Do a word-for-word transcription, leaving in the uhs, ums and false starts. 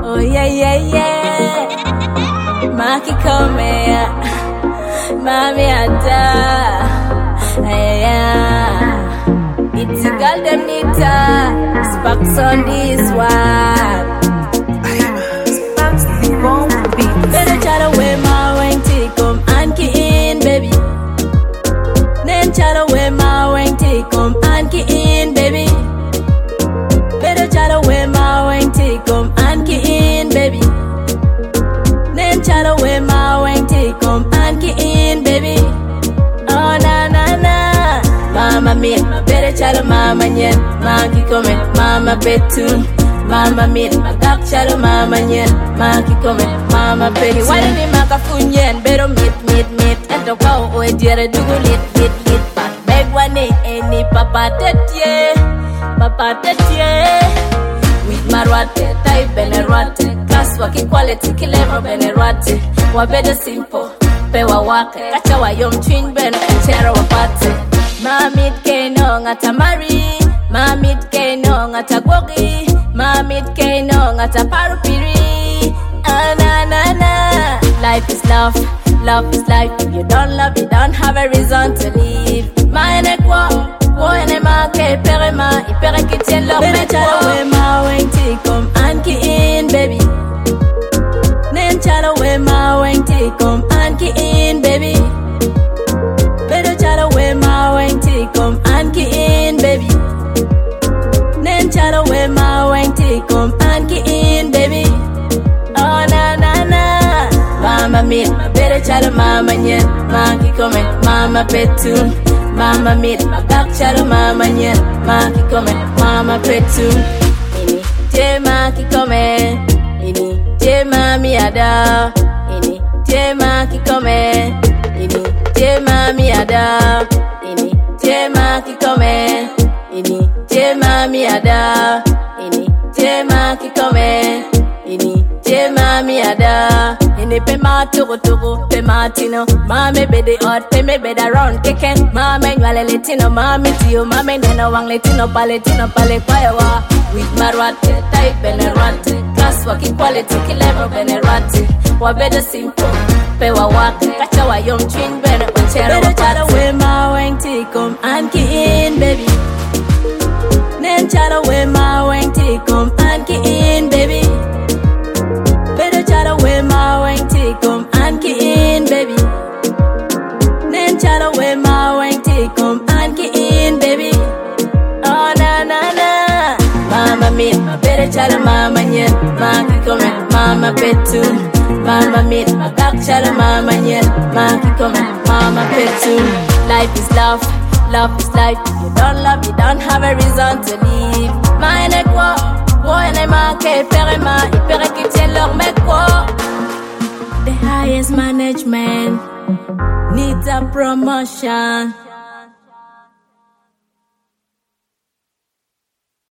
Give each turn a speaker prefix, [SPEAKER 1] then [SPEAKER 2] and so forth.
[SPEAKER 1] Oh yeah, yeah, yeah. Maki Komea, Mami Ada. Yeah. It's a golden nita. Sparks on this one. Sparks the bomb beat. Better chat away my wing come and key in, baby. Then chat away my wing come and key in, baby. Better chat away my wing come and key in, baby. Then chat away my wing come and key in, baby. Oh na na na. Mama mia, better chat mama nyen. Maki come, mama betun. Mama mia, magak chat mama nyen. Maki come, mama betun. Why don't you make a funyen? Better meet meet meet. And the cow oh dear do lit lit lit. But beg one day any papa tete, papa tete. With marwate, type benerwate. Class working quality, kilevo benerwate. Wa better simple, pe wa wake. Kacha wa yom twin ben, chera wa pate. Mamit keno ngata mari, mamit keno ngata gogi, mamit keno ngata parupiri. Ah na na na. Life is love, love is life. If you don't love, you don't have a reason to live. Mine kwa, kwa ene ma ke pere ma, ipere kitchen love me kwa. Away my wing come and key in, baby. Then chat away my wing come and key in, baby. Better chat away my wing come and key in, baby. Then chat away my wing come and key in, baby. Oh na na na. Mama meet, better chat mama nyen. Maki come, mama petun. Mama meet, back chat mama nyen. Maki come, mama petun. Ini je maki come, ini je mami ada. Ini je maki come, ini je mami ada. Ini je maki come, ini je mami ada. Ini je maki come, ini je mami ada. Ini pe ma tugu tugu, pe ma tino. Mame bede hot, pe me beda round keken. Mame nwale letino, mame tiyo, mame nena wang letino, paletino, pale kwaewa. With marwate, type benerwate. Class working quality, kilevo benerwate. Wa beda simple, pe wa wake. Kacha wa yom twin bene, uchera wa pate. Better chat away my wing come and key in, baby. Then chat away my wing come and key in, baby. Better chat away my wing come and key in, baby. Then chat away my wing come and key in, baby. Oh na na na. Mama meet, better chat mama nyen. Maki come, mama petun. Mama meet, magak chat mama nyen. Maki come, mama petun. Life is love, love is life. If you don't love, you don't have a reason to live. Mine kwa, kwa ene ma ke pere ma, ipere kitchen lor me kwa. The highest management needs a promotion.